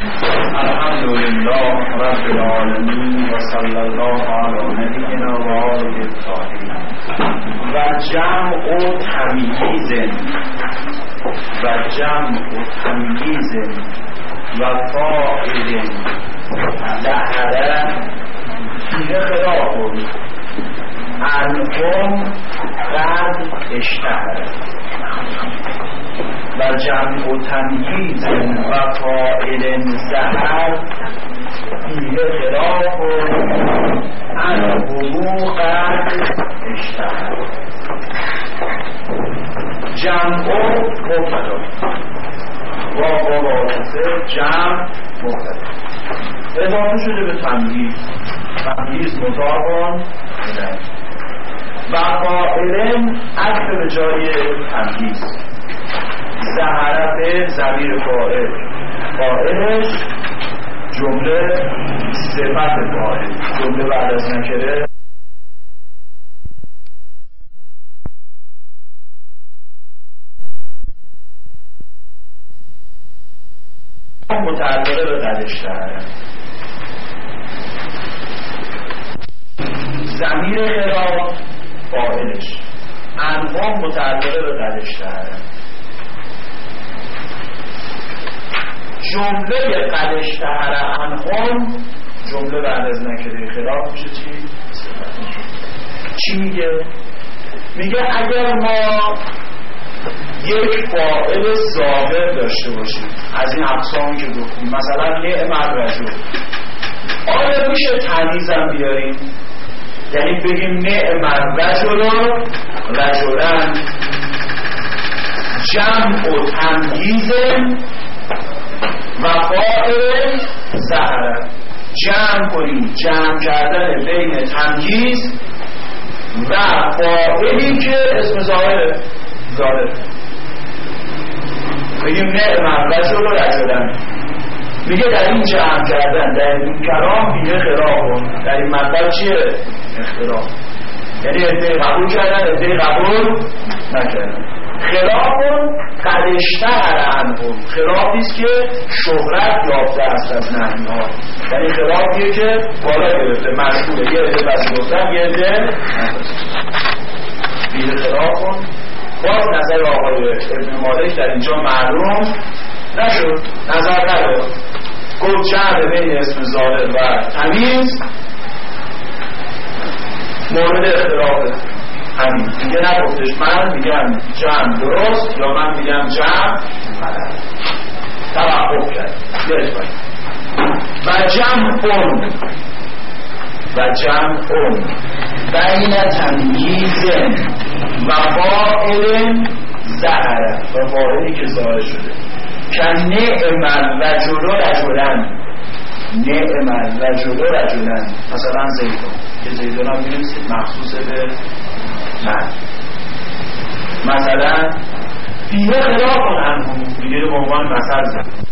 الحمد لله رب العالمین و صلی الله علی نبینا و آله الطاهرین. و جمع تمییز و فاعل ظهر فیه خلاف عنهم قد اشتهر. و جمع تمییز و فاعل ظهر فیه خلاف عنهم قد اشتهر. جمع مبتدا و واسطه جمع مبتدا اضافه شده به تمییز مضاف و فاعل عطف به جای تمییز. ظهر ضمیر فاعلش جمله صفت فاعل، جمله بعد از نکره متعلقه به قد اشتهر. ضمیر خلاف فاعلش، عنهم متعلقه به قد اشتهر. جمله قد اشتهر عنهم جمله بعد از نکره خلاف میشه چی میگه؟ میگه اگر ما یک فاعل ظاهر داشته باشیم از این اقسامی که گفتیم، مثلا نعم الرجل، آیا میشه تمییزم بیاریم؟ یعنی بگیم نعم الرجل رجلن، جمع و تمییز و فاعل ظهر، جمع کنیم، جمع کردن بین تمییز و فاعلی که اسم ظاهر بگیم نعم الرجل رجلن. میگه در این جمع کردن در این کلام بیه خلاف، در این مطلب چیه؟ اختلاف، یعنی عده قبول کردن عده قبول نکردن. خلاف قد اشتهر عنهم، خلافیست که شهرت یافته است از نحوی ها، یعنی خلافیه که بالا گرفته، مشهوره، یه عده پذیرفتن یه عده بیه خلاف. باز نظر آقای ابن مالک در اینجا معلوم نشد، نظر نداد، گفت جمع بین اسم ظاهر و تمییز مورد اختلافه. همین دیگه نگفتش من میگم جمع درست یا من میگم جمع غلط، توقف کرد. و جمع بین تمییز و فاعل ظهر، و فاعلی که ظاهر شده، که نعم الرجل رجلن، مثلا زیدون، که زیدون هم می‌نویسید مخصوص به من، مثلا فیه خلاف عنهم، دیگه به عنوان مثل زد.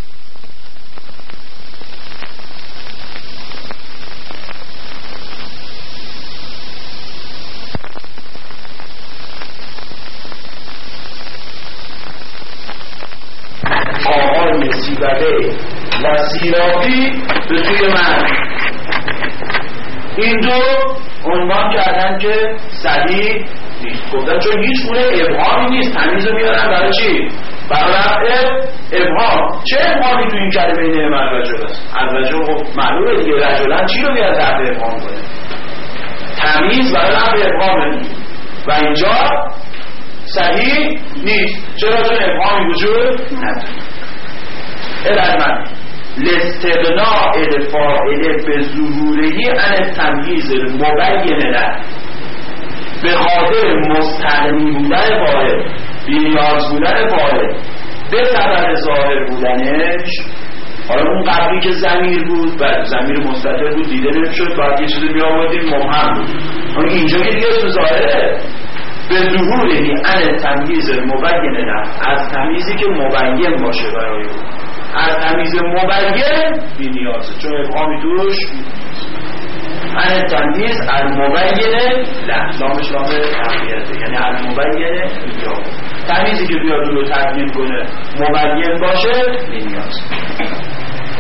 آقای سیبله و سیرافی به سوی من، این دو عنوان کردن که صحیح نیست. گفتن چون هیچ گونه ابهامی نیست، تمییز رو میارن برای چی؟ برای رفع ابهام. چه ابهامی تو این کلمه نعم الرجل است؟ الرجل خب معلومه دیگه، رجلن چی رو میاد رفع ابهام کنه؟ تمییز برای رفع ابهامه و اینجا صحیح نیست. چرا؟ چون ابهامی وجود نداره. الان لاستغناء الفاعل به ظهورهی عن التمییز المبین له، به خاطر مستغنی بودن فاعل، بی‌نیاز بودن فاعل به سبب ظاهر بودنش. حالا اون قبلی که ضمیر بود و ضمیر مستتر بود دیده نمیشد، باید یه چیزی میآوردیم مبهم بود. اما اینجا که دیگه اسم ظاهره، به ظهورهی عن التمییز المبین له، از تمییزی که مبین باشه برای اون، از تمییز مبین بی نیازه، چون ابهامی توش عن التمییز المبین له، لامش لام تغییره، یعنی المبین یا تمییزی که بیاد رو تبیین کنه مبین باشه بی نیاز.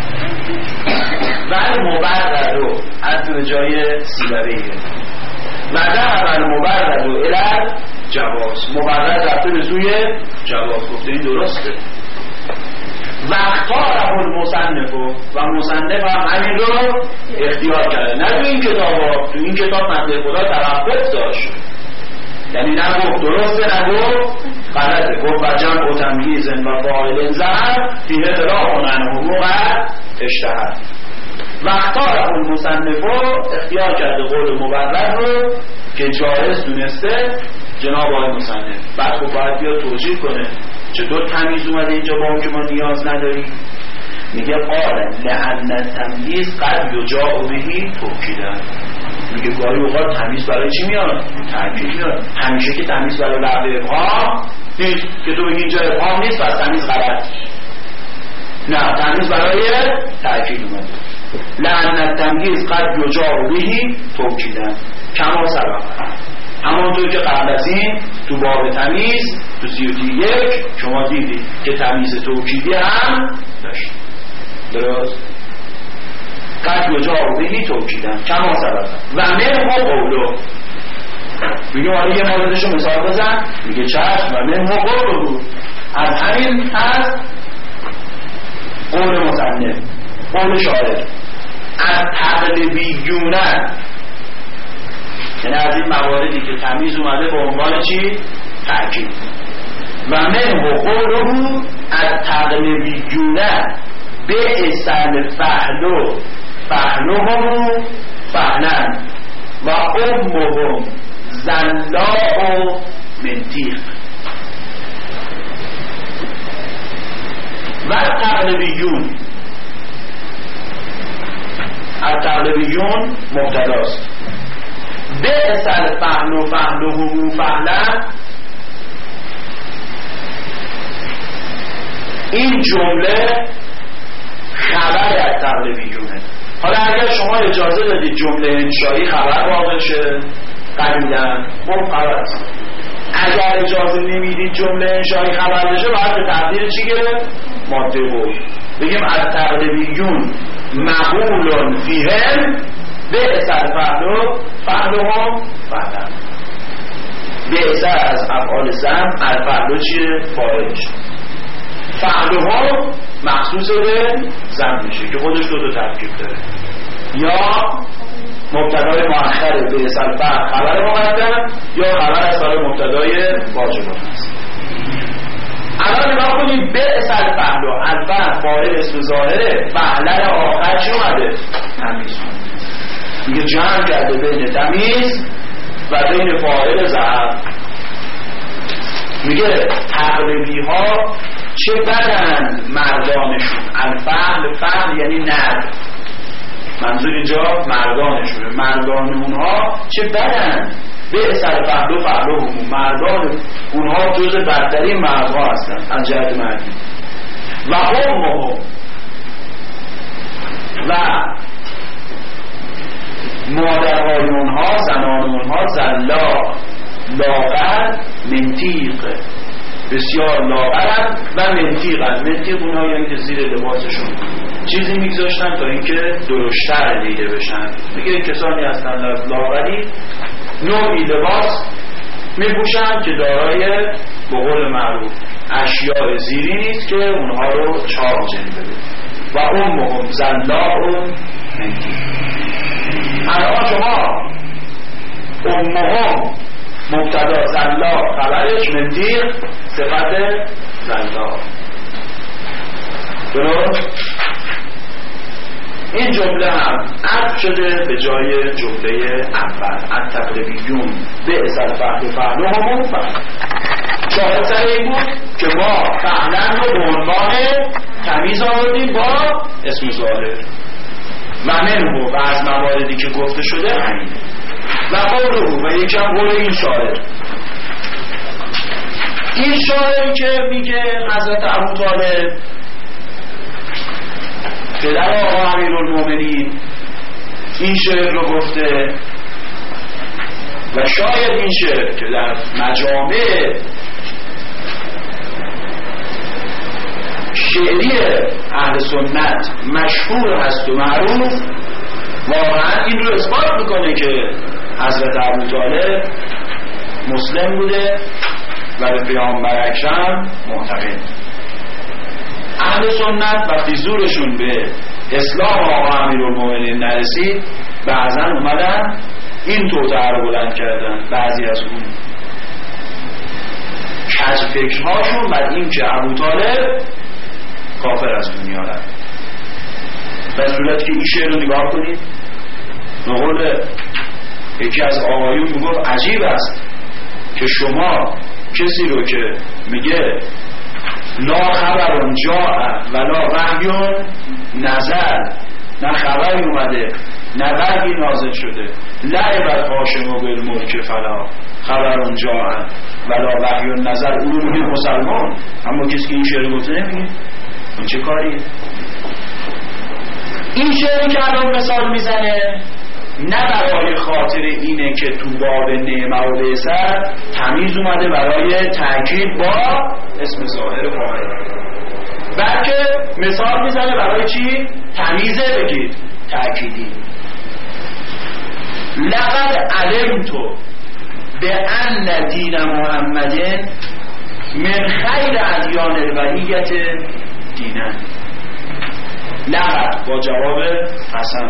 المبرد از به جای سیلبه و ذهب المبرد الی جواز، مبرد رفته به سوی جواز، گفته این درسته. و اختاره المصنف و مصنف هم همین رو اختیار کرده، نه تو این کتاب تو این کتاب مطلب خدا توقف داشت، یعنی نگفت درسته نگفت غلطه، گفت و جمع و تمییز و فاعل زهر فی اطلاق عنه موقع اشتهر. و اختاره المصنف اختیار کرده قول مبرد رو که جایز دونسته جناب آقای مصنف. بعد خب باید بیا توجیه کنه چطور تمیز اومده اینجا با اون که ما نیاز نداریم. میگه قال لأن التمییز قد یجاء به توکیدن، میگه گاهی اوقات تمیز برای چی میاد؟ تأکید میاد. همیشه که تمیز برای لفظ ابهام نیست که تو بگی اینجا ابهام نیست پس تمیز غلط، نه تمیز برای تأکید اومده. لأن التمییز قد یجاء به توکیدن کما سبق، همونطور که قبل از این تو باب تمیز تو 31 شما دیدید که تمیز توکیدی هم داشت، درست؟ قد یجاء به توکیدن کما سبق و منه قولو. میگه حالا یه موردشو مثال بزن، میگه چشم و منه قولو، از همین از قول مصنف قول شاعر از تقلبیونن، یعنی از این مواردی که تمیز اومده به عنوان چی؟ تأکید. و منه قوله از تقلبیونن به اصل فهلو فهلوهم فهلن و امهم زلاء و منطیق. و تقلبیون، از تقلبیون مبتداست. به اصل فهل و فهل و همو فهلن، این جمله خبر از تقلبیونه. حالا اگر شما اجازه دادید جمله انشایی خبر واقع شه قبیدن خب خبر است. اگر اجازه نمیدید جمله انشایی خبر بشه باید به تقدیر چی گره؟ ماده بود بگیم از تقلبیون مقولون فیهم به اصل فهلو فهلوهم فهلن. به اصل از افعال زم الفهلو چیه؟ فاعلش. فهلوهم مخصوص به زم میشه که خودش دو ترکیب داره، یا مبتدای مؤخر به اصل فهل خبر مقدم یا خبر از سال مبتدای واجبات است. الان نگاه کنید به اصل فهلو الفهل فاعل اسم ظاهره، فهلن آخر چی اومده؟ تمیز. میگه جمع کرده بین تمیز و بین فاعل ضرب. میگه تقلبی ها چه بدن مردانشون، الفهل فهل یعنی نر، منظور اینجا مردانشونه، مردان اونها چه بدن به اصل فهل و فهل و همون، مردان اونها جز بدترین مردها هستن از جهت مردی. و امهم و مادرهای اونها زنان اونها زلا لاغر منطیق، بسیار لاغرن و منطیقن. منطیق اونها یعنی که زیر لباسشون چیزی میگذاشتن تا اینکه درشتر دیده بشن. میگه کسانی هستن لاغری نوعی لباس میپوشن که دارای به قول معروف اشیاء زیری نیست که اونها رو چاق جلوه بده. و امهم زلا و منطیق. الان شما امهم مبتدا زلا خبرش منطیق صفت زلا، درست؟ این جمله هم عطف شده به جای جمله اول از تقلبیون به اصل فهل و فهل و همون فهل. شاهد سر این بود که ما فهلن رو به عنوان تمیز آوردیم با اسم ظاهر و منو و از مواردی که گفته شده همینه. و قولو و یکم قول این شاعر، این شاعری که میگه حضرت ابو طالب پدر آقا امیرالمومنین این شعر رو گفته و شاید این شعر که در مجامع شعری اهل سنت مشهور هست و معروف واقعا این رو اثبات میکنه که حضرت ابوطالب مسلم بوده و به پیامبر اکرم معتقد. اهل سنت وقتی زورشون به اسلام آقا امیرالمومنین نرسید بعضا اومدن این توطئه رو بلند کردن. بعضی از اون کج فکرهاشون بعد این که ابوطالب کافر از دنیا رفت. به صورت که این شعر رو نگاه کنید، نقول یکی از آقایون میگفت عجیب است که شما کسی رو که میگه لا خبر جاء ولا وحی نزل، نه خبری اومده نه وحی نازل شده، لعبت هاشم بالملک فلا خبر جاء ولا وحی نزل، اون رو میگه مسلمان. اما کسی که این شعر گفته نمیگه اون چه کاریه؟ این شعری که الان مثال میزنه نه برای خاطر اینه که تو باب نعمه و بعثت تمیز اومده برای تأکید با اسم ظاهر فاعل، بلکه مثال میزنه برای چی؟ تمیزه بگید تأکیدی. لقد علمت بأن دین محمد من خیر ادیان البریة دینا. لقد با جواب قسم،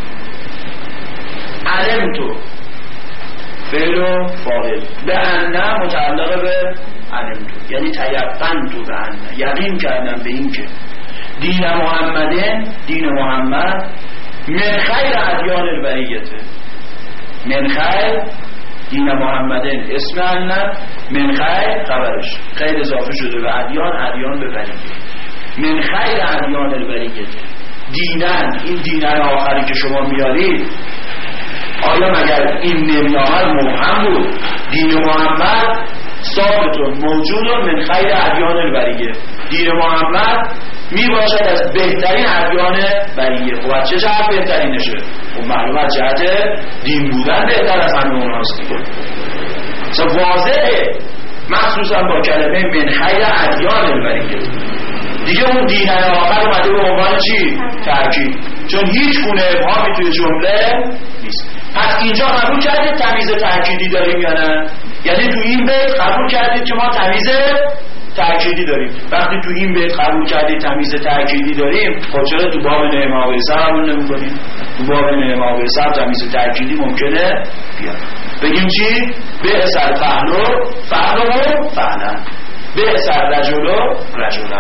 علمتو فعل و فاعل، به ان متعلق به علمتو یعنی تیقنتو، به ان یقین کردم به این که دین محمدن، دین محمد، من خیر ادیان البریة، من خیر دین محمدن اسم ان، من خیر خبرش، خیر اضافه شده به ادیان، ادیان به بریه، من خیر ادیان البریة دینن. این دینن آخری که شما میارید آیا مگر این نمی‌آمد مبهم بود؟ دین محمد ثابتون موجودون من خیر ادیان البریة، دین محمد می باشد از بهترین ادیان بریه. خب از چه جهت بهترینشه؟ خب معلومه از جهت دین بودن بهتر از همه اونهاست دیگه. اصلا واضحه، مخصوصا با کلمه من خیر ادیان البریة دیگه اون دین آخر اومده به عنوان چی؟ تأکید، چون هیچ گونه ابهامی توی جمله نیست. پس اینجا قبول کردید تمیز تأکیدی داریم یا نه؟ یعنی تو این بیت قبول کردید که ما تمیز تأکیدی داریم. وقتی تو این بیت قبول کردید تمیز تأکیدی داریم، خب چرا تو باب نعمه و بعثت قبول نمی‌کنیم؟ تو باب نعمه و بعثت تمیز تأکیدی ممکنه بیاد. بگیم چی؟ بعث الفحل فحلهم فحلا، بعث الرجل رجلا.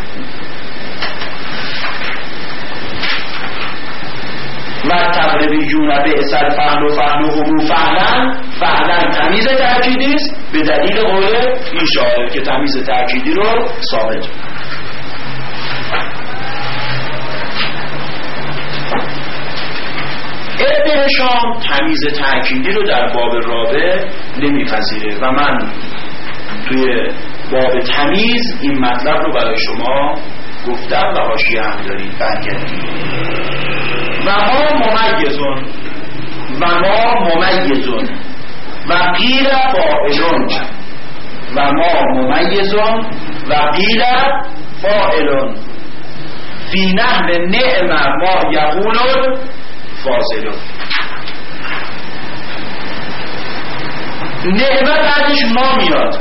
و تقریبیون بعث الفحل فحلهم فحلا، فحلا تمیز تأکیدی است به دلیل قول این شاعر که تمیز تأکیدی رو ثابت. ابن هشام تمیز تأکیدی رو در باب رابع نمیپذیره و من توی باب تمیز این مطلب رو برای شما گفتم و حاشیه هم دارید برگردید. و ما ممیزون و غیر فاعلون، و ما ممیزون و غیر فاعلون فی نحو نعم ما یقولون فاضلون. نعمه بعدش ما میاد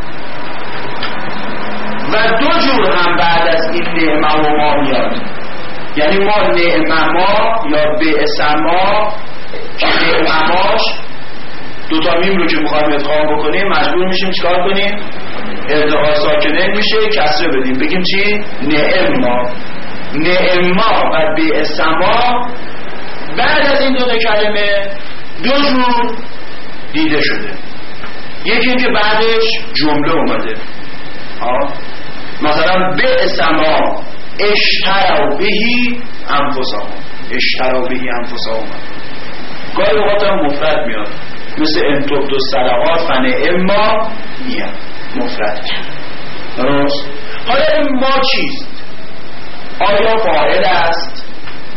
و دو جور هم بعد از این نعمه و ما میاد، یعنی ما نعمه ما یا بعث ما که نعمه ماش دوتا میم رو که میخوایم ادغام بکنیم مجبور میشیم چیکار کنیم؟ التقاء ساکنین میشه کسره بدیم، بگیم چی؟ نعما و بعث ما. بعد از این دو کلمه دو جور دیده شده. یکی این که بعدش جمله اومده، مثلا بعث ما اشتروا بهی انفسهم، گاهی اوقات هم مفرد میاد، مثل ان تبدوا الصدقات فنعما هی، مفرد. درست؟ حالا این ما چیست؟ آیا فاعل است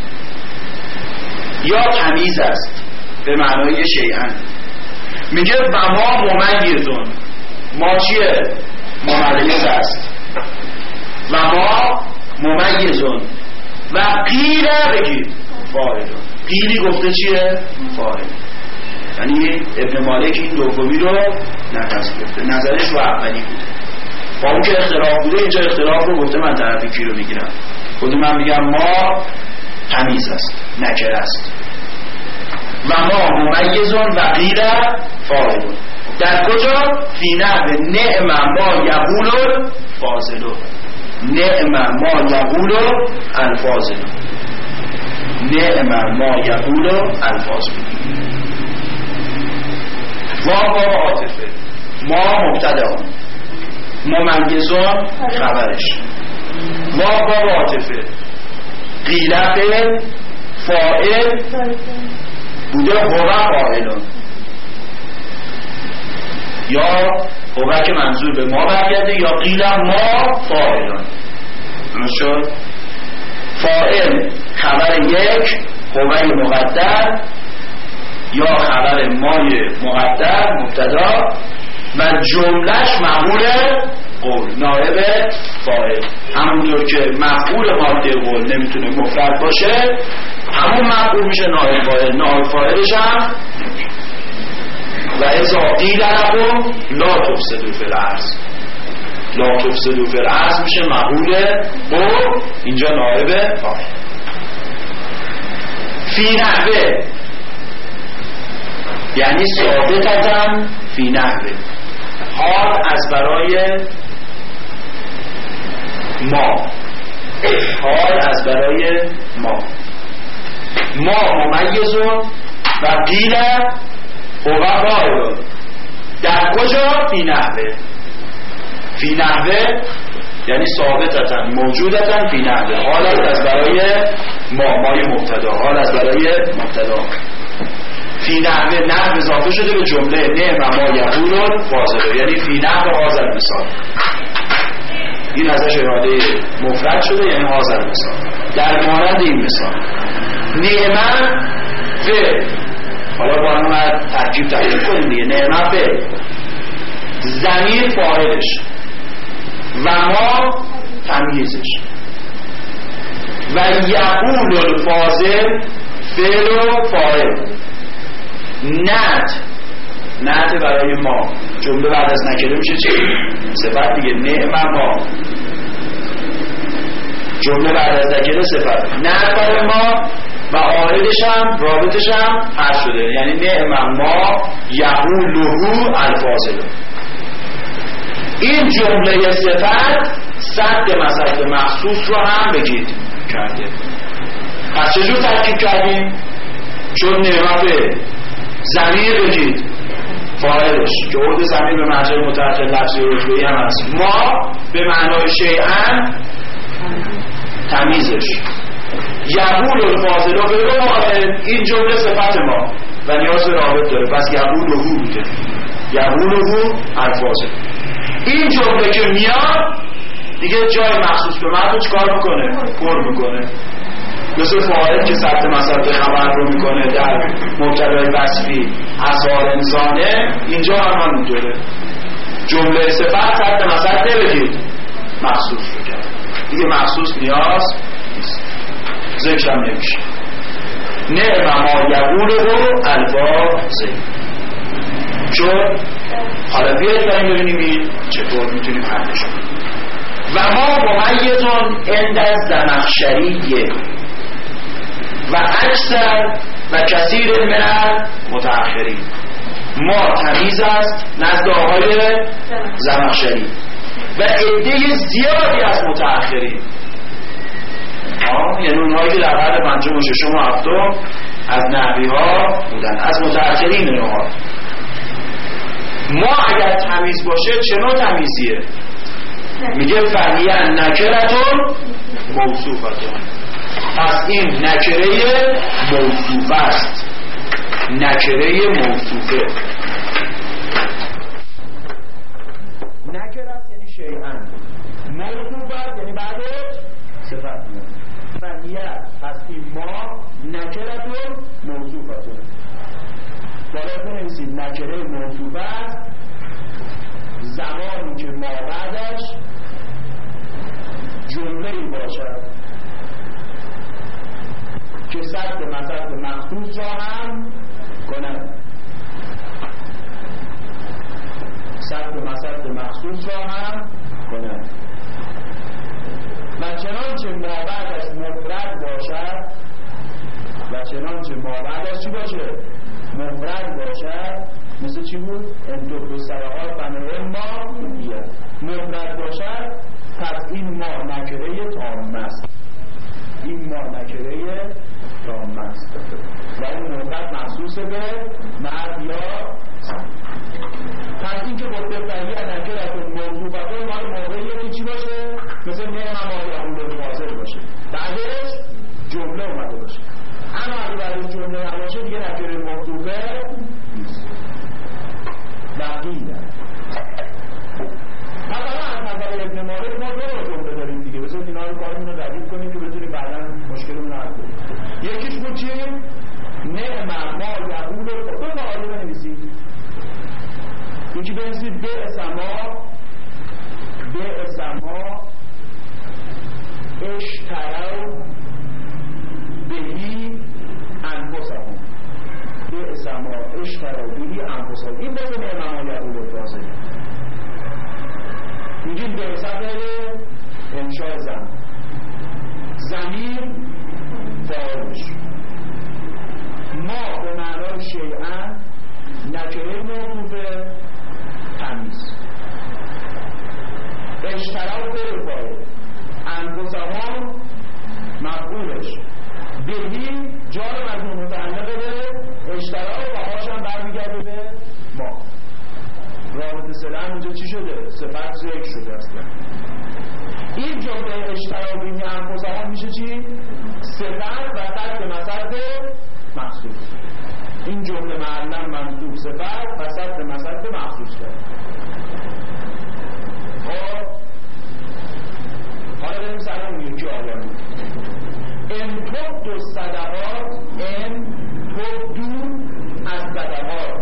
یا تمیز است؟ به معنای شیئا. میگه و ما ممیزون، ما چیه؟ ممیز است. و ما ممیزون و غیر بگید فاعلون، قیلی گفته چیه؟ فاعل. یعنی ابن مالک این دومی رو نپذیرفته، نظرش رو اولی بود. با اون که اختلاف بوده اینجا اختلاف رو گفته من طرفی کی رو میگیرم، خود من میگم ما تمیز است، نکره است و ما ممیزون و قیل فاعلون. در کجا؟ فی نحو نعم ما یقول الفاضل، نعم ما یقول الفاضل، نعم ما یقول الفاضل. واو عاطفه، ما مبتدا، ممیزون خبرش، واو عاطفه، قیل فاعل بوده، هو فاعلون، یا هو که منظور به ما برگرده، یا قیل ما فاعلون. شد فاعل خبر یک، هو مقدر، یا خبر مای مقدر مبتدا و جملهش مفعول قول نائب فاعل. همونطور که مفعول ماده قول نمیتونه مفرد باشه، همون مفعول میشه نائب فاعل، نائب فاعلش هم و اذا قیل لهم لا تفسدوا فی الارض، لا تفسدوا فی الارض میشه مفعول قول، اینجا نائب فاعل. فی نحوه یعنی ثابتتاً فی نحوه، حال از برای ما، حال از برای ما، ما ممیزون و قیل هو فاعل. در کجا؟ فی نحوه، فی نحوه یعنی ثابتتاً موجودتاً فی نحوه، حال از برای ما، مای مبتدا، حال از برای مبتدا. فی نحوه، نحو اضافه شده به جمله نعم ما یقول الفاضل، یعنی فی نحو هذا المثال، این ازش اراده مفرد شده، یعنی هذا المثال، در مانند این مثال. نعمه و حالا با هم ترکیب تحلیل کنیم دیگه، نعمه و ضمیر فاعلش و ما تمییزش و یقول الفاضل فعل و فاعل. نعت برای ما، جمله بعد از نکره میشه چی؟ صفت دیگه، نعم ما، جمله بعد از نکره صفت. نعت برای ما و عائدش هم رابطش هم حذف شده، یعنی نعم ما یقوله الفاضل. این جمله صفت صد مسد مخصوص رو هم بگید کرده. پس چجور ترکیب کردیم؟ چون نعمت ضمیر بگید فاعلش که عود ضمیر به مرجع متأخر لفظی و رتبه‌ای هم هست، ما به معنای شیئا تمیزش، یقول الفاضل و غیر فاعل، این جمله صفت ما و نیاز به رابط داره، پس یقوله بوده، یقوله الفاضل. این جمله که میاد دیگه جای مخصوص به مرد رو چکار میکنه؟ پر میکنه، مثل فاعل که ثبت مسئله خبر رو میکنه در مبتدای وصفی اظهار انسانه، اینجا هم همونطوره، جمله صفت ثبت مسئله بگید مخصوص رو کرد دیگه، مخصوص نیاز نیست، ذکر هم نمیشه. نعم ما یقوله الفاضل. چون حالا بیاید بریم ببینیم این چطور میتونیم حلش کنیم. و ما ممیزون عند الزمخشریه و اکثر و کثیر من المتأخرین، ما تمیز است نزد آقای زمخشری و عده زیادی از متأخرین، یعنی اونهایی که در قرن پنجم و ششم و هفتم از نحوی ها بودن، از متأخرین اونها. ما اگر تمیز باشه چه نوع تمیزیه؟ میگه فهیه نکرتون موصوفتون، پس این نکره موصوفه است، نکره موصوفه. نکره است یعنی شیئن، موصوفه یعنی بعدش صفت میاد. فهیه پس این ما نکرتون موصوفتون، بالا بنویسید نکره موصوفه است زمانی که ما بعدش جمله‌ای باشد که سعی سد مسد مخصوص را هم کند. سد مسد مخصوص را هم کند. و چنانچه مابعدش مفرد باشد و چنانچه مابعدش چی باشه؟ مفرد باشد. مثل چی بود؟ انتو دو سرهات بنای ما بیاد مفرد باشد، پس این ما نکره تامه است. این ما نکره تامه است و این مفرد مخصوص به مرد یا زن. پس این که گفته فعلی نکرتون موصوفتون مال موقعیه که چی باشه؟ مثل نعم ما یا حاضر باشه، بعدش جمله اومده باشه. اما اگه بعدش جمله نباشه دیگه نکره موصوفه نیست. دقیقا مثلا از نظر ابن مالک ما دو جمله داریم دیگه، بذار اینا رو کارمون رو ردیف کنیم که بتونیم بعدا مشکلمون رو حل کنیم. یکیش بود چی؟ نعم ما یقول دو تا آیه بنویسید. یکی بنویسید بئس ما اشتروا بهی انفسهم. بئس ما اشتروا بهی انفسهم. این مثل نعم ما یقول الفاضل. میگیم به حساب انشاء زن ضمیر فاعلش ما به معنای شیئا نکره موصوفه تمیز اشتراک به فاعل انفسهم مفعولش بهی جار مجموع متعلقه به اشتراک و هاشم برمیگرده به ما. رابطه سلام اینجا چی شده؟ صفت ذکر شده اصلا. این جمله اشتراکی انفسهم میشه چی؟ صفت و صد به مصد مخصوص. این جمله معلم منصوب صفت و صد به مصد مخصوص کرد. حالا بریم سلام یکی آیانو ان تبدوا الصدقات ان تبدوا الصدقات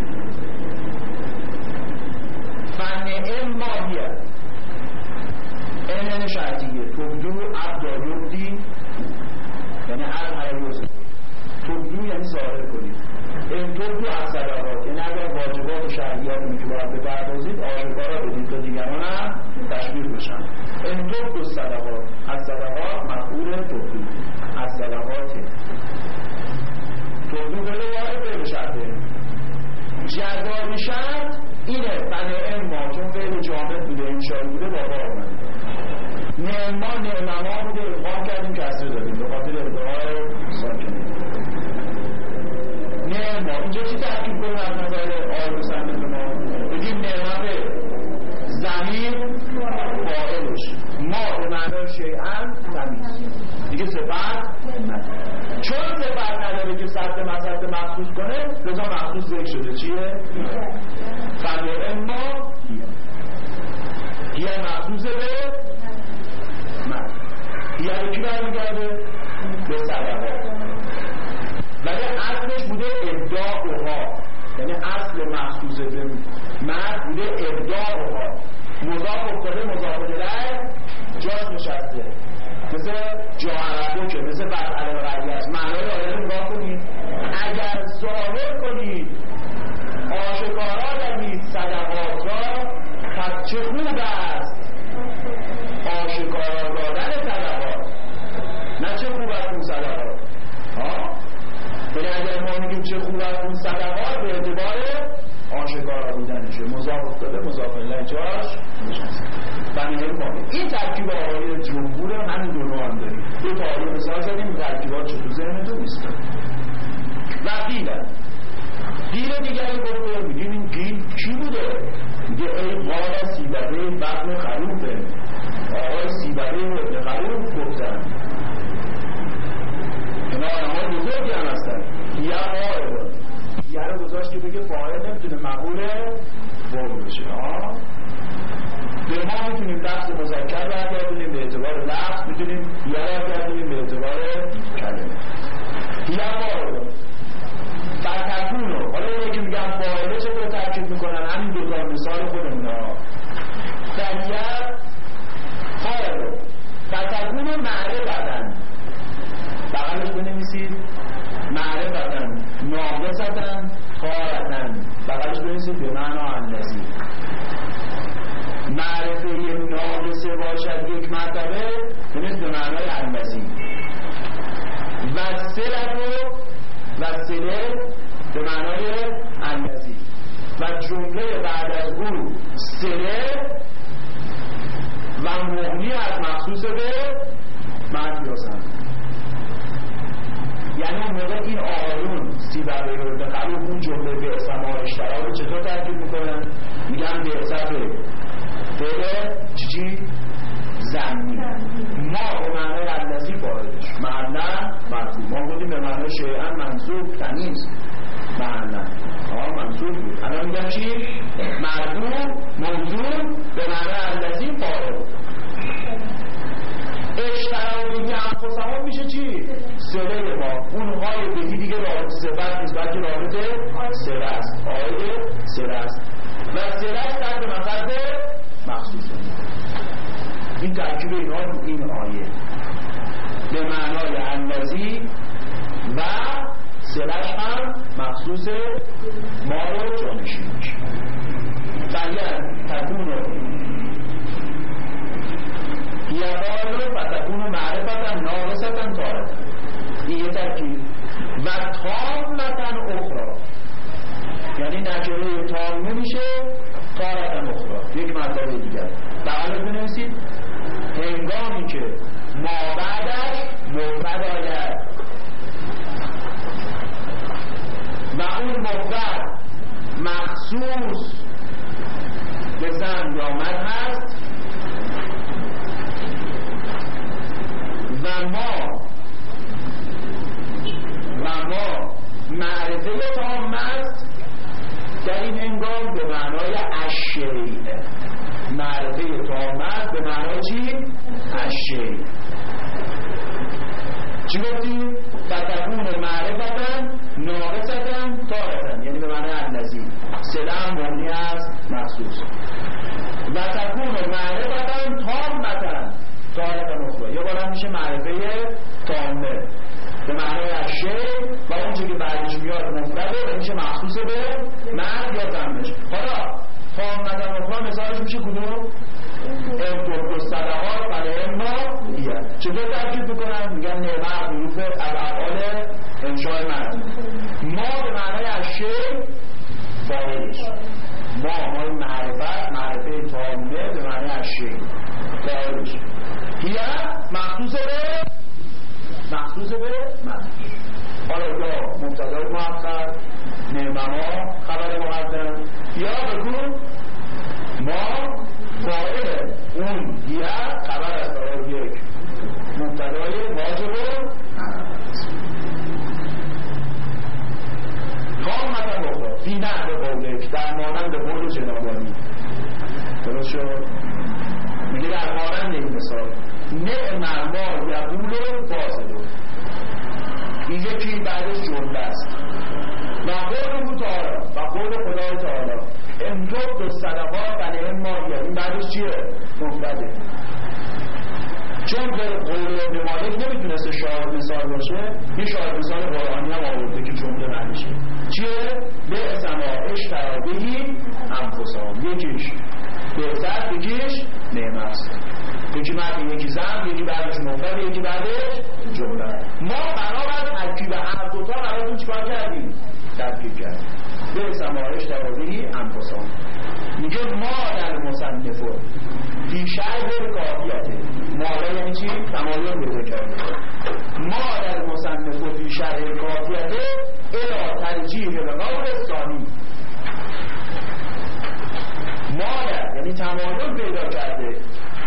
فنعم ما هی. این شرطیه. تبدو عبدا یبدی یعنی الحیوز. تبدو یعنی ظاهر کنید. این تبدو از صدقات یعنی اگر واجبات و شرعیاتی که باید بپردازید آشکارا بدید تا دیگران هم تشویق بشن. این تبدو صدقات از صدقات مفعول تبدو از صدقات. تبدو بله وارد به شرطه جزای شرط اینه. فنعم ما چون فعل جامد بوده انشایی بوده بابا آمده. نعما نعمما بوده ادغام کردیم کسره دادیم به خاطر ادغام ساکنه. نعما اینجا چی تحقیق کنیم از نظر آیه سنت ما؟ بگیم نعمه ضمیر فاعلش ما به معنای شیئا تمیز دیگه صفت نداره. چون صفت نداره که صد مصد مخصوص کنه لذا مخصوص ذکر شده. چیه؟ فنعم ما هی مخصوصه به مرد. هی رو کی برمیگرده؟ به صدقات. ولی اصلش بوده ابداعها یعنی اصل مخصوصه به مرد بوده ابداعها. مضاف افتاده مضاف الیه جاش نشسته مثل جاهربو که مثل بدعل و غیری است. معنای آیه رو نگاه کنید. اگر ظاهر کنید آشکارا دهید صدقات را پس چه خوب است آشکارا دادن صدقات، نه چه خوب است اون صدقات. یعنی اگر ما میگیم چه خوب است اون صدقات به اعتبار آشکارا بودنشه. مضاف افتاده مضاف الیه جاش نشسته. این ترکیب آقای جمهور همین دو نوع هم داریم. دو تا آقای مثال زدیم ترکیبات چه تو ذهنتون نیستن. و قیل دیگری گفته میگیم این قیل کی بوده؟ میگه ای قال سیبقه بطن خروفه. آقای سیبقه و ابن خروف گفتن اینا آنها بزرگی هم هستن. یه قائل یه رو گذاشت که بگه فاعل نمیتونه مقول بول بشه. به ما میتونیم لفظ مذکر برگردونیم به اعتبار لفظ، میتونیم یه برگردونیم به اعتبار کلمه. یه قائل فتکونو. حالا اینه که میگم فاعله چطور ترکیب میکنن همین دوتا مثال خودمون ها. فریت فاعله فتکونو معرفتن بقیلش بنویسید ناقصتن تارتن بقیش بنویسید به معنی الذی. معرفه ناقصه باشد یک مرتبه بنویسید به معنای الذی. وصله به معنای الذی و جمله بعد از اون صله و مبنی از مخصوص به مدیاسن. یعنی اون موقع این آقایون سیبوی رو به قبل اون جمله به اسم اشترا رو چطور ترکیب میکنن؟ میگن به اسم فعل چی؟ زمین. ما به معنای الذی فاعلش معنا مرفوع. ما بودیم به معنای شیئا منصوب تمیز معنا منصوب بود. الان میگم چی؟ مرفوع موضوع به معنای الذی فاعل. اشترا بگی انفسهم میشه چی؟ صله ما. اون های بگی دیگه رابط صفت نیست بلکه رابط صله است. آیه صله است و صله است در به مفرد مخصوص. این ترکیب اینا این آیه به معنای الذی و صله‌اش هم مخصوص ما رو جانشین میشه. فاگر تکون یقال و تکون معرفتا ناقصتا تارتا. این یه ترکیب و تامتا اخرى یعنی نکره تامه میشه تارتا اخرى یک مرتبه دیگر. بقیه بنویسید هنگامی که ما بعدش مفرد آید و اون مفرد مخصوص به زن یا مرد هست و ما معرفه تام است در این هنگام به معنای الشیء. معرفه تام است به معنای چی؟ الشیء. چی گفتیم؟ فتکون معرفتا ناقصتا تارتا یعنی به معنای الذی. صله مبنی است مخصوص. و تکون معرفتا تامتا تارتا اخرى یا بارم میشه معرفه تامه به معنای الشیء و اون چی که بعدش میاد مفرده میشه مخصوص به مرد یا زنش. حالا تامتا اخرى مثالش میشه کدوم؟ امتوب صدقات برای ما دیگر. چطور ترکیب بکنن؟ میگن نعمه حروف افعال انشاء مرد. ما به معنای الشیء فاعلش. ما معرفه تامه به معنای الشیء فاعلش. دیگر مخصوص به مرد. حالا یا مبتدای مؤخر نعمه ما خبر مقدم یا بگو ما فاعل اون دیگر خبر از برای یک مبتدای واجب تامتا اخرى فی نحو قولک در مانند قول جنابانی. درست شد؟ میگه در مانند این مثال نعم ما یقول فاصله این یکی بعدش جمله است و قول تعالی و قول خدای تعالی امتوب به صدقات و نعم ما این بعدش چیه؟ مفرده. چون به قول ابن مالک نمیتونسته شاهد مثال باشه یه شاهد مثال قرآنی هم آورده که جمله معنیشه چیه؟ به اسما اشترابهی انفسهم. یکیش بهتر یکیش نعمه است. یکی مرد یکی زن یکی بعدش مفرد یکی بعدش جمله. ما بنابر ترکیب هر دوتا براتون چیکار کردیم؟ ترکیب کردیم به اسما اشترابهی انفسهم. میگه ما در مصنفه فی شرح کافیته. ما یعنی چی؟ تمایل بده کرده. ما در مصنفه فی شرح کافیته الی ترجیح القول الثانی. ما یعنی تمایل پیدا کرده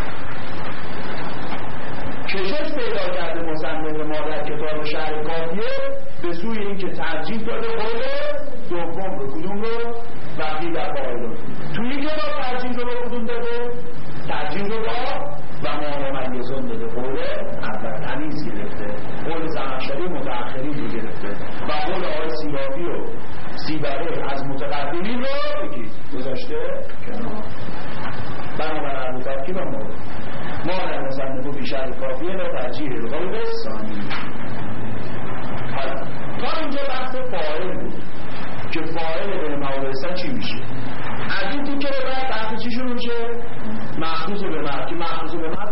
کشش پیدا کرده مصنف ما در کتاب شرح کافیه به سوی اینکه ترجیح داده قول دوم رو کدوم رو؟ وقتی در قائلون. توی کتاب ترجیح رو به کدوم داده؟ ترجیح رو با و ما ممیزون داده. قول اول تمیز گرفته. قول زمخشری متأخرین رو گرفته و قول آقای سیرافی و سیبره از متقدمین رو بگید گذاشته کنار. بنابراین از ترکیب ما در مصنفه فی شرح کافیه و ترجیح القول ثانی. حالا تا اینجا بحث فاعل بود.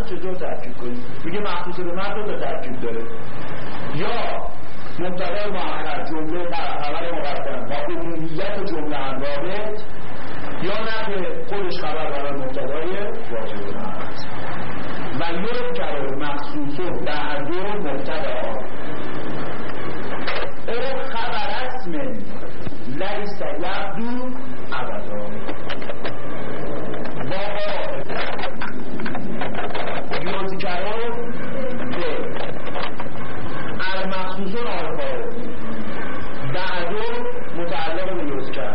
چطور ترکیب کنیم؟ میگه مخصوص به من دو تا ترکیب داره، یا مبتدا مؤخر جمله در خبر مقدم با عمومیت جمله رابط، یا نه خودش خبر برای مبتدای واجب است. و یذکر مخصوص بعد مبتدا او خبر اسم لیس یبدو ابدا. یذکر المخصوص عارفه بعد متعلق به یذکر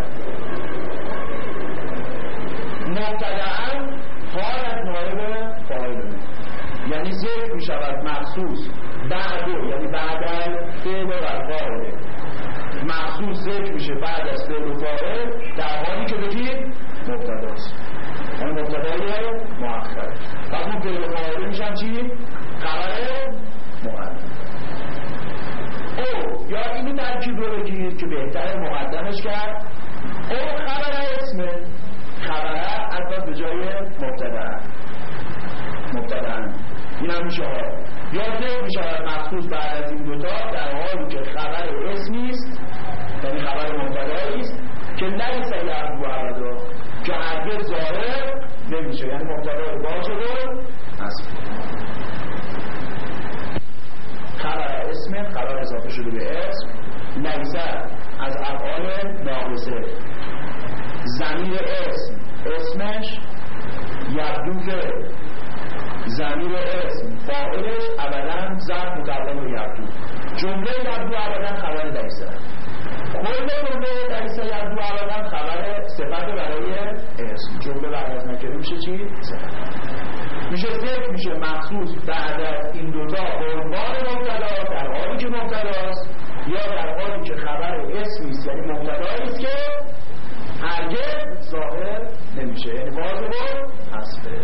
مبتدأ حال از نایب فاعل، یعنی ذکر می شود مخصوص بعد، یعنی بعد از فعل و فاعل. مخصوص ذکر میشه بعد از فعل و فاعل در حالی که بگید مبتداست، یعنی مبتدای مؤخر. پس اون فعل و فاعل میشن چی؟ خبر مقدم. او یا اینی ترکیب رو بگید که بهتره مقدمش کرد، او خبر اسمه، خبره اصلا به جای مبتدا این هم میشه ها. یا ذکر میشه مخصوص بعد از این دوتا در حالی که خبر اسمیست، یعنی خبر مبتداییست که لیس یبدو ابدا، که هرگز ظاهر نمیشه، یعنی مبتدا واجب است. خبر اسم، خبر اضافه شده به اسم. لیس از افعال ناقصه، ضمیر اسم اسمش، یبدو فعل، ضمیر اسم فاعلش ابدا ظرف متعلق به یبدو. جمله یبدو ابدا خبر لیس، کل جمله لیس یبدو ابدا خبر صفت برای اسم. جمله بعد از نکره میشه چی؟ صفت. میشه ذکر میشه مخصوص بعد از این دوتا به عنوان مبتدا در حالی که مبتداست، یا در حالی که خبر اسمیست یعنی مبتداییست که هرگز ظاهر نمیشه، یعنی واجب حذفه.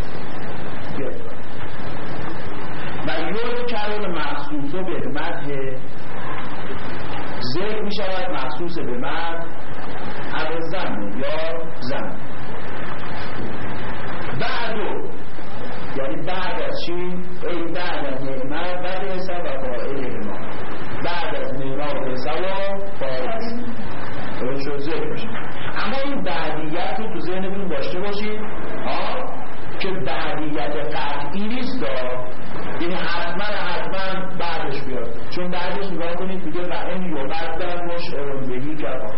و یذکر مخصوص به مدح، ذکر میشود مخصوص به مدح از زن یا زن. بعدو یعنی بعد از چی؟ ای بعد از نعمت و بهسا و فائله ما، بعد از نعمت و بهسا و فائله ما شد ذکر میشه. اما این بعدیت رو تو ذهنتون داشته باشید که بعدیت قطعی نیست، یعنی حتما بعدش بیاد، چون بعدش نگاه کنید دیگه و این یقدر مشعرون بهی کرد،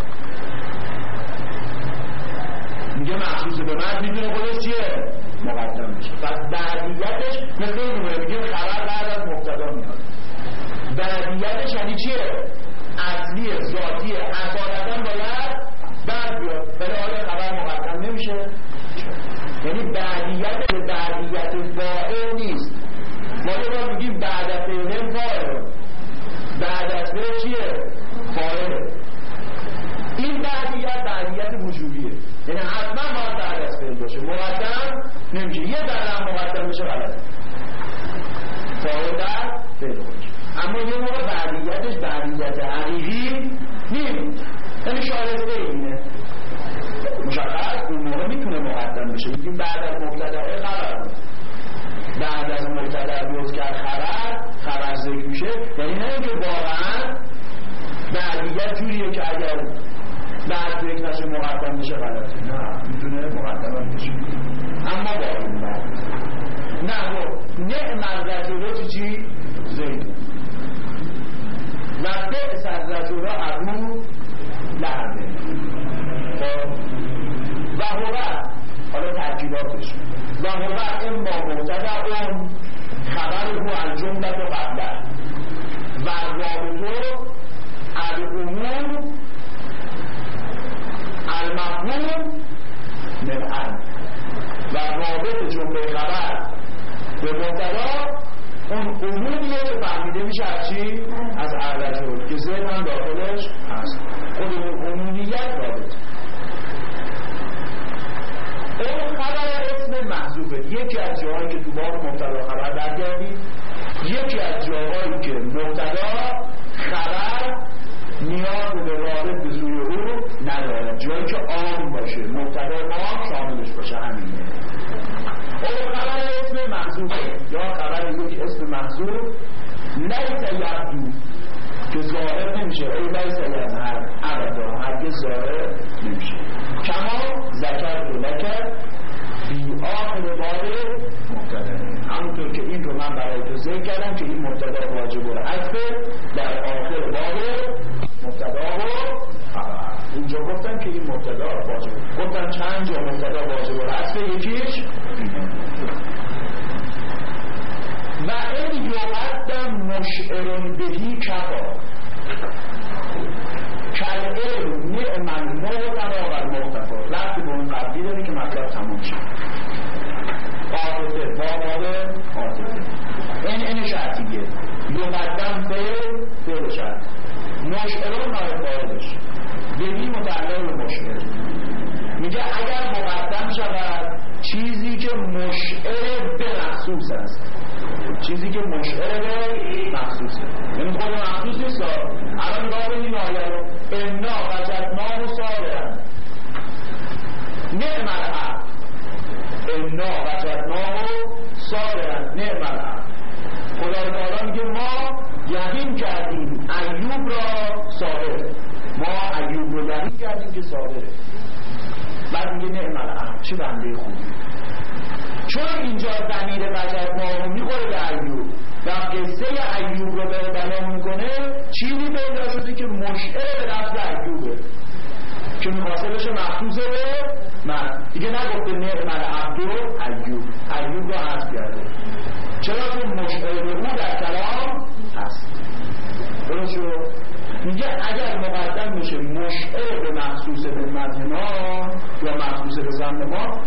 میگه مخصوص به من میتونه خودش چیه؟ مقدم میشه. پس بعدیتش مثل اینه، میگه خبر بعد از مبتدا میاد. بعدیتش یعنی چیه؟ اصلی ذاتی اصالتا باید بعد بیاد، ولی آیا خبر مقدم نمیشه؟ یعنی بعدیت فاعل نیست. ما یه بار میگیم بعد از فعل فاعل، بعد از فعل چیه؟ فاعله. این بعدیت وجوبیه، یعنی حتما باید بعد از فعل باشه، مقدم نمیشه. یه بعد مقدم میشه غلطه، فاعل در فعل باشه. اما یه موقع بعدیت حقیقی نیست، یعنی شایسته اینه مشخص، اون موقع میتونه مقدم بشه. میگیم بعد از مبتدا خبر، بعد از مبتدا یذکر خبر ذکر میشه، یعنی نه اینکه واقعا بعدیت جوریه که اگر بعد ذکر نشه مقدم میشه غلطه، نه میتونه مقدم بشه. اما با این بعد نه نعم الرجل چی؟ زید و بئس الرجل ابو لهب. و هو حالا ترکیباتش و هو اما مبتدا خبره الجمله قبله و رابطه الامور المفهوم من و رابط جمله خبر به مبتدا اون اموریه که فهمیده میشه از چی؟ از الرجل که ذهن هم داخلش هست. خود عمومیت رابط اون خبر اسم محذوفه. یکی از جاهایی که تو باب مبتدا خبر برگردید، یکی از جاهایی که مبتدا خبر نیاز به رابط به سوی او نداره، جایی که عام باشه، مبتدا عام شاملش باشه، همینه. اون خبر اسم محذوفه. یا خبر یک اسم محذوف لیس یبدو که ظاهر نمیشه، ای لیس یظهر ابدا هرگز ظاهر نمیشه. کما ذکر لک فی آخر باب مبتدا، همونطور که این رو من برای تو ذکر کردم که این مبتدا واجب الحذف در آخر باب مبتدا و خبر. اینجا گفتم که این مبتدا واجب، گفتم چند جا مبتدا واجب الحذف، یکیش و این یقدم مشعر بهی کفا کلعلم نعم المعتنا و المعتفا. رفتی به اون قبلی داری که مطلب تمام شد. عاطفه با باب عاطفه این شرطیه. یقدم فعل شرط، مشعر نایب فاعلش، بهی متعلق به مشعر. میگه اگر مقدم شود چیزی که مشعر به مخصوص است، چیزی که مشعر به مخصوصه، یعنی خود مخصوص نیست. الان نگاه کنید آیه رو، انا وجدناه صابرا نعم العبد، انا وجدناه صابرا نعم العبد. خدا تعالی میگه ما یقین کردیم ایوب را صابر، ما ایوب رو یقین کردیم که صابره. بعد میگه نعم العبد، چه بنده خوبی. چون اینجا ضمیر وجدناه میخوره به ایوب و قصه ایوب رو به بیان میکنه، چیزی پیدا شده که مشعر به لفظ ایوبه که میخواسته بشه مخصوص به من. دیگه نگفته نعم العبد ایوب رو حذف کرده، چرا که مشعر به او در کلام هست. درست شد؟ میگه اگر مقدم میشه مشعر به مخصوص به متن ما یا مخصوص به ضمن ما،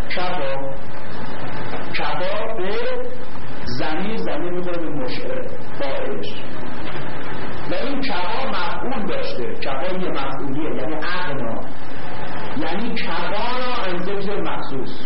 کفا به زمین میکنه به مشعر فاعلش و این کفا مفعول داشته. کفا یه مفعولیه، یعنی اغنا، یعنی کفا را عن ذکر مخصوص،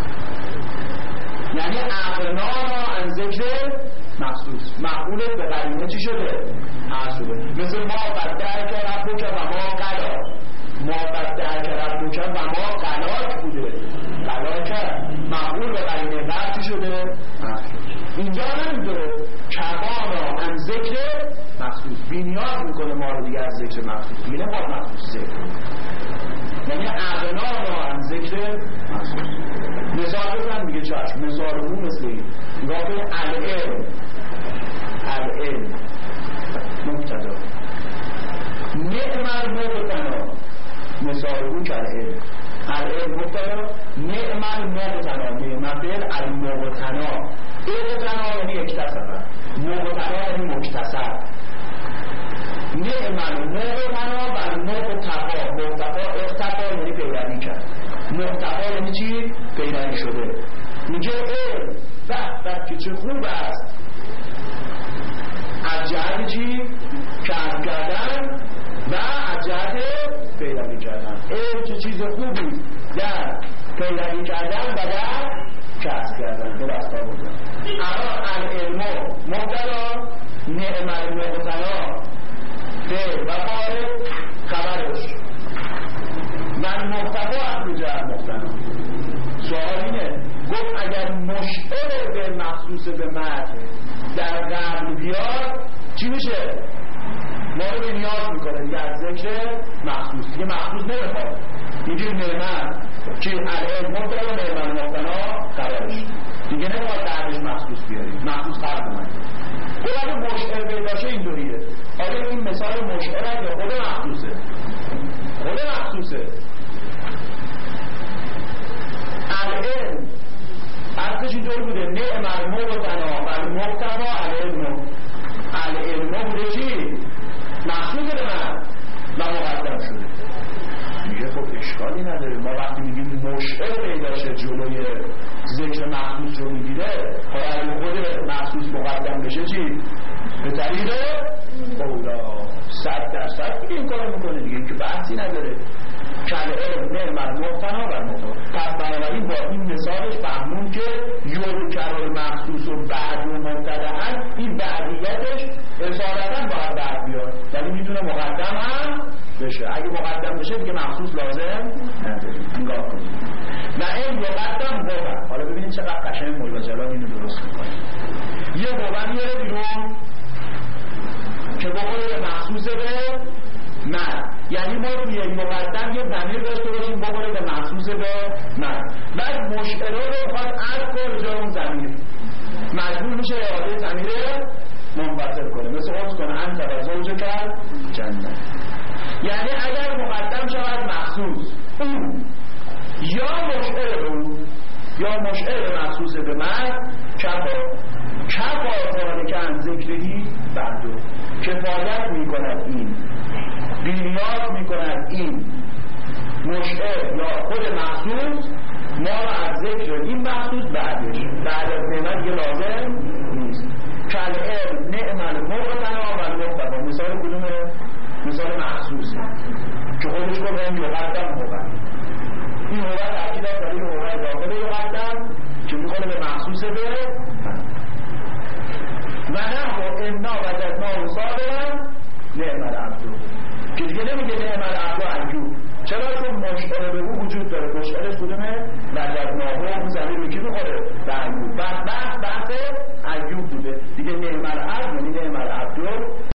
یعنی اغنا را عن ذکر مخصوص. مفعول به قرینه چی شده؟ حذف شده. مثل ما بدر که ربک و ما قلا، ما بدر که ربک و ما قلاک بوده، قلاک مفعول به قرینه بعد چی شده؟ اینجا نمیداره کفانا عن ذکر مخصوص، بی‌نیاز میکنه ما رو دیگه از ذکر مخصوص، دیگه نباید مخصوص ذکر، یعنی اغنانا عن ذکر مخصوص. مثال بزن دیگه چشم، مثال رو مثل این نگاه به العلم مبتدا، نعم المبتنا، مثال رو که العلم مبتدا، نعم المبتنا، نعم فعل، المبتنا مبتنا یعنی اکتسبه، مبتنا یعنی مکتسب. نعم المبتنا و المبتفا، مبتفا اختفا یعنی پیروی کرد، مبتفا یعنی چی؟ پیروی شده. میگه بعد که چه خوب است از جهت چی؟ کسب کردن و از جهت پیروی کردن. چه چیز خوبی در پیروی کردن و در کسب کردن. به دست آوردن. العلم مبتدا، نعم المبتنا فعل و فاعل خبرش، من مبتدا از جهت مبتنا. سوال اینه، گفت اگر مشعر به مخصوص به متن در قبل بیاد چی میشه؟ ما رو به نیاز میکنه دیگه از ذکر مخصوص، دیگه مخصوص نمیخواد، میگه نعمت که العلم مبتدا نعم المبتنا خبرش، دیگه نمیخواد بعدش مخصوص بیاریم، مخصوص خبر من. خود اگه مشعر بیداشه اینطوریه. آره این مثال مشعر یا خود مخصوصه؟ خود مخصوصه. العلم اصلش اینطور بوده، نعم المبتنا و المبتنا العلم، العلم بوده چی؟ مخصوص به من و مقدم شده. میگه خب اشکالی نداره، ما وقتی میگیم مشعر پیداشه جلوی ذکر مخصوص رو میگیره، خواهر خود مخصوص مقدم بشه چی؟ به طریق اولا 100% دیگه این کار میکنه دیگه، که بحثی نداره. کلعلم نعم المبتنا و المبتنا. پس بنابراین با این مثالش فهمون که یذکر المخصوص و بعد مبتدأ، این بعدیتش اصالتا باید بعد بیاد، ولی میتونه مقدم هم بشه. اگه مقدم بشه دیگه مخصوص لازم نداره. نگاه کنید و این مقدم هو. حالا ببینید چقدر قشنگ مولا جلال اینو درست میکنه. یه هو میاره بیرون که بخوره به مخصوص به من، یعنی ما توی یک مقدم یه ضمیر داشته باشیم بخوره به مخصوص به من. بعد مشعره رو خواهد عرض کنه به جای اون ضمیر، مجبور میشه اعاده ضمیر منفصل کنه، مثل عرض کنه انت و زوجک جنت. یعنی اگر مقدم شود مخصوص اون یا مشعر اون یا مشعر مخصوص به من، کفا ذالک ذکری بعدو، کفایت میکند این، بی‌نیاز میکند این مشعر یا خود مخصوص ما را از ذکر این مخصوص بعدش، بعد از نعمت یه لازم نیست. کالعلم نعم المقتنا و المقتفا، مثال کدومه؟ مثال مخصوصه که خودش رو به این یقدم هو. این هو تأکید از دلیل هو داخل یقدم که میخوره به مخصوص به و نحو انا وجدناه صابرا نعم العبد، که دیگه نمیگه نعم العبد ایوب. چرا؟ چون مشعر به او وجود داره. مشعرش کدومه؟ وجدناه. اون زمین رو کی میخوره؟ به ایوب. بحث ایوب بوده دیگه.